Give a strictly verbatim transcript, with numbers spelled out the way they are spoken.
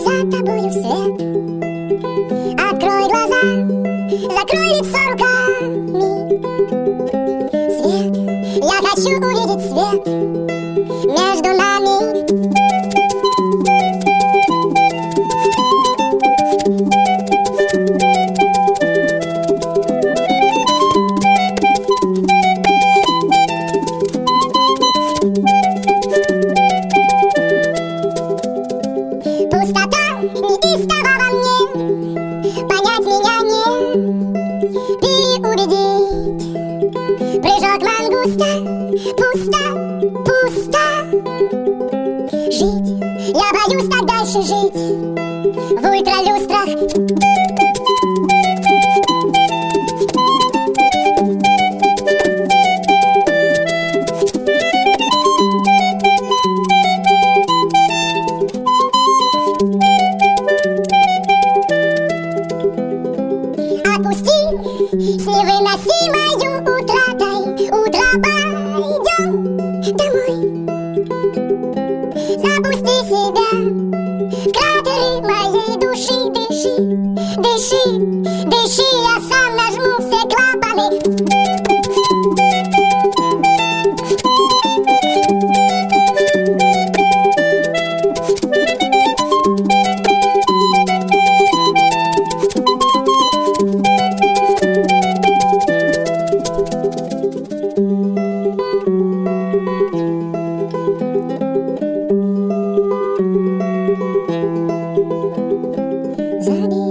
за тобою свет. Открой глаза, закрой лицо руками. Свет, я хочу увидеть свет между нами. Пустота неистово во мне, понять меня не переубедить. Прыжок мангуста, пусто, пусто. Жить, я боюсь так дальше жить в ультралюстрах. Отпусти с невыносимой утратой. Утро, пойдем домой. Запусти себя в кратеры моей души. Дыши, дыши, дыши, я сам нажму все клапаны. Забей.